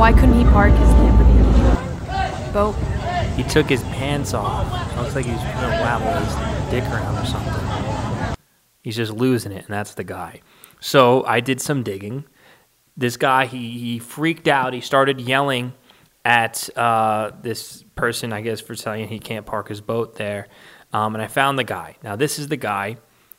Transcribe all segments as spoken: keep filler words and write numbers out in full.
Why couldn't he park his Lamborghini boat? He took his pants off. It looks like he's gonna wabble his dick around or something. He's just losing it, and that's the guy. So I did some digging. This guy, he, he freaked out. He started yelling at uh, this person, I guess, for saying he can't park his boat there. Um, and I found the guy. Now, this is the guy,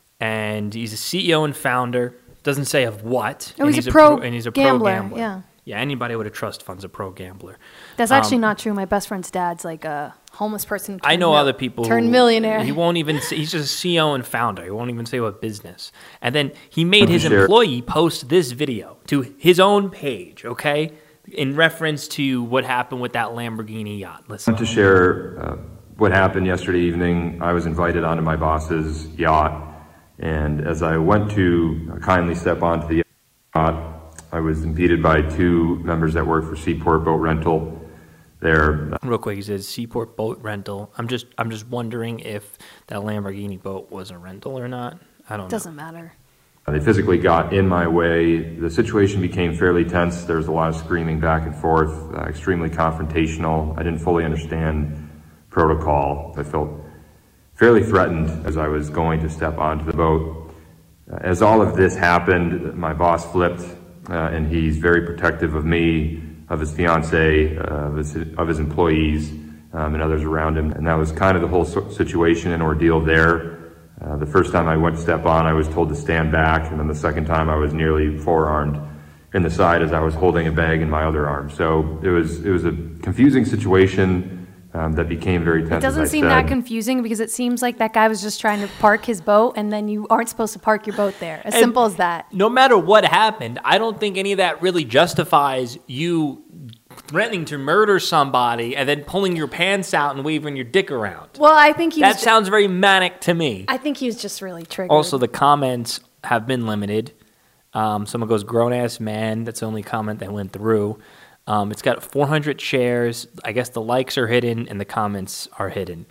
and he's a C E O and founder. Doesn't say of what. Oh, he's, he's a pro, and he's a gambler. pro gambler. Yeah. Yeah, anybody with a trust fund's a pro gambler. That's actually um, not true. My best friend's dad's like a homeless person. I know mil- other people turned who, millionaire. He won't even say, he's just a C E O and founder. He won't even say what business. And then he made his employee post this video to his own page, okay, in reference to what happened with that Lamborghini yacht. Listen. I want to share uh, what happened yesterday evening. I was invited onto my boss's yacht, and as I went to kindly step onto the yacht, I was impeded by two members that work for Seaport Boat Rental. There, real quick, he says Seaport Boat Rental. I'm just, I'm just wondering if that Lamborghini boat was a rental or not. I don't know. Doesn't matter. They physically got in my way. The situation became fairly tense. There was a lot of screaming back and forth, uh, extremely confrontational. I didn't fully understand protocol. I felt fairly threatened as I was going to step onto the boat. Uh, as all of this happened, my boss flipped. Uh, and he's very protective of me, of his fiance, uh, of, his, of his employees, um, and others around him. And that was kind of the whole situation and ordeal there. Uh, the first time I went to step on, I was told to stand back, and then the second time I was nearly forearmed in the side as I was holding a bag in my other arm. So it was it was a confusing situation um, that became very tense. It doesn't seem that confusing because it seems like that guy was just trying to park his boat, and then you aren't supposed to park your boat there. As and simple as that. No matter what happened, I don't think any of that really justifies you threatening to murder somebody and then pulling your pants out and waving your dick around. Well, I think he that was sounds very manic to me. I think he was just really triggered. Also, the comments have been limited. Um, someone goes, grown-ass man. That's the only comment that went through. Um, it's got four hundred shares. I guess the likes are hidden and the comments are hidden.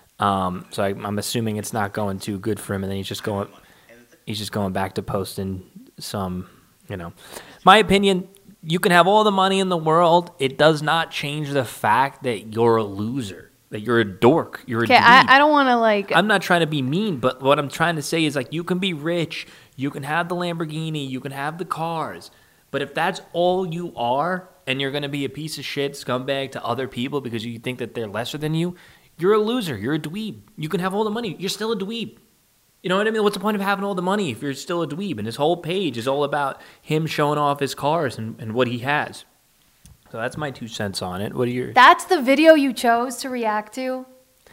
Um, so I, I'm assuming it's not going too good for him, and then he's just going, he's just going back to posting some, you know. My opinion, you can have all the money in the world. It does not change the fact that you're a loser, that you're a dork, you're a okay. I, I don't want to like. I'm not trying to be mean, but what I'm trying to say is like you can be rich, you can have the Lamborghini, you can have the cars, but if that's all you are, and you're going to be a piece of shit scumbag to other people because you think that they're lesser than you, you're a loser. You're a dweeb. You can have all the money. You're still a dweeb. You know what I mean? What's the point of having all the money if you're still a dweeb? And his whole page is all about him showing off his cars and, and what he has. So that's my two cents on it. What are your... That's the video you chose to react to?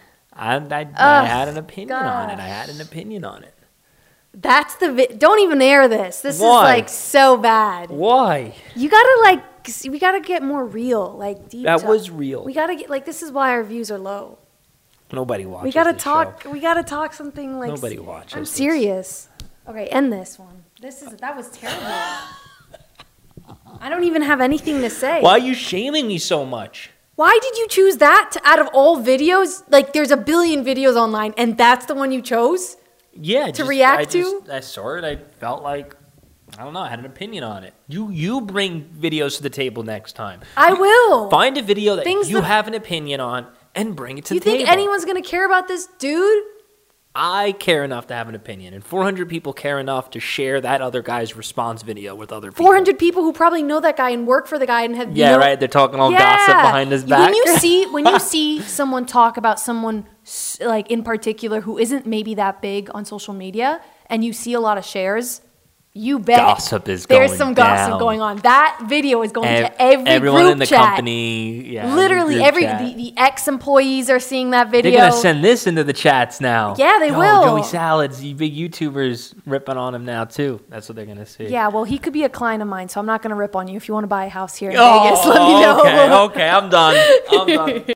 I, I, I had an opinion gosh. on it. I had an opinion on it. That's the... Vi- Don't even air this. This Why? is like so bad. Why? You gotta like... We gotta get more real, like deep. That talk. was real. We gotta get like this is why our views are low. Nobody watches. We gotta this talk. show. We gotta talk something like. Nobody watches. I'm this. serious. Okay, end this one. This is that was terrible. I don't even have anything to say. Why are you shaming me so much? Why did you choose that to, out of all videos? Like, there's a billion videos online, and that's the one you chose. Yeah, to just, react I to. Just, I saw it. I felt like. I don't know. I had an opinion on it. You you bring videos to the table next time. I will. Find a video that Things you that, have an opinion on and bring it to the the table. You think anyone's going to care about this dude? I care enough to have an opinion, and four hundred people care enough to share that other guy's response video with other people. four hundred people who probably know that guy and work for the guy and have yeah, no, right. They're talking all yeah. gossip behind his back. When you see when you see someone talk about someone like in particular who isn't maybe that big on social media, and you see a lot of shares. You bet. Gossip is going There's some gossip down. going on. That video is going Ev- to every everyone group in the chat. company. Yeah, Literally, every every the, the ex-employees are seeing that video. They're gonna send this into the chats now. Yeah, they Yo, will. Joey Salads, you big YouTubers ripping on him now too. That's what they're gonna see. Yeah, well, he could be a client of mine, so I'm not gonna rip on you. If you want to buy a house here in oh, Vegas, let me know. Okay, okay, I'm done. I'm done.